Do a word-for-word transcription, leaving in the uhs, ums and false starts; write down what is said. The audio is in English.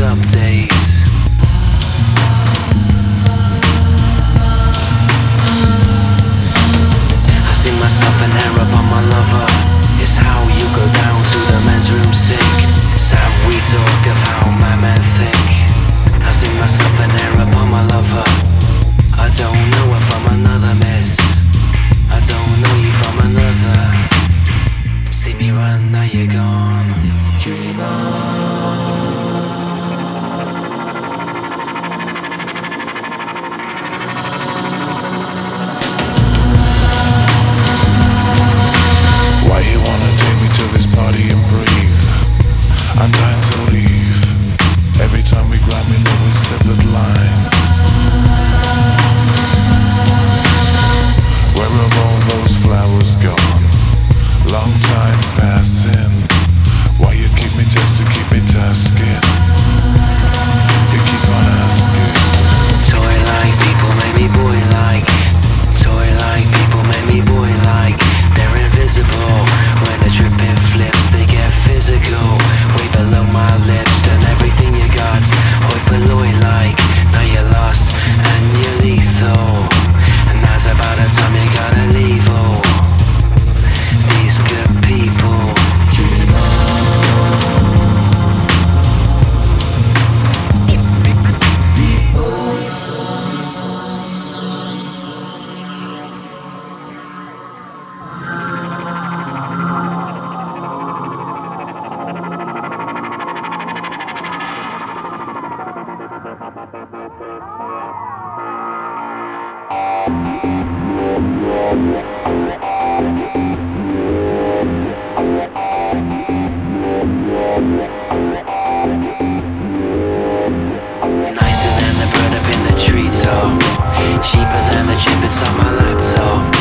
updates. I see myself an Arab on my lover. It's how you go down to the men's room sink. It's how we talk of how my men think. I see myself an Arab on my lover. I don't know her from another, miss. I don't know you from another. See me run, now you're gone. Dream on. Why you wanna take me to this party and breathe? I'm dying to leave. Every time we grab me, know we severed lines. Where have all those flowers gone? Long time passing. Why you keep me just to keep me tasking? You keep on asking. Toy like people make me boy like. Toy like people make me boy like. They're invisible. When the dripping flips, they get physical. Way below my lips and everything you got. Hoi polloi like. Now you're lost and you're lethal. And now's about the time you gotta leave. Oh, these good people. Dream nicer than the bird up in the treetop. Cheaper than the chip inside my laptop.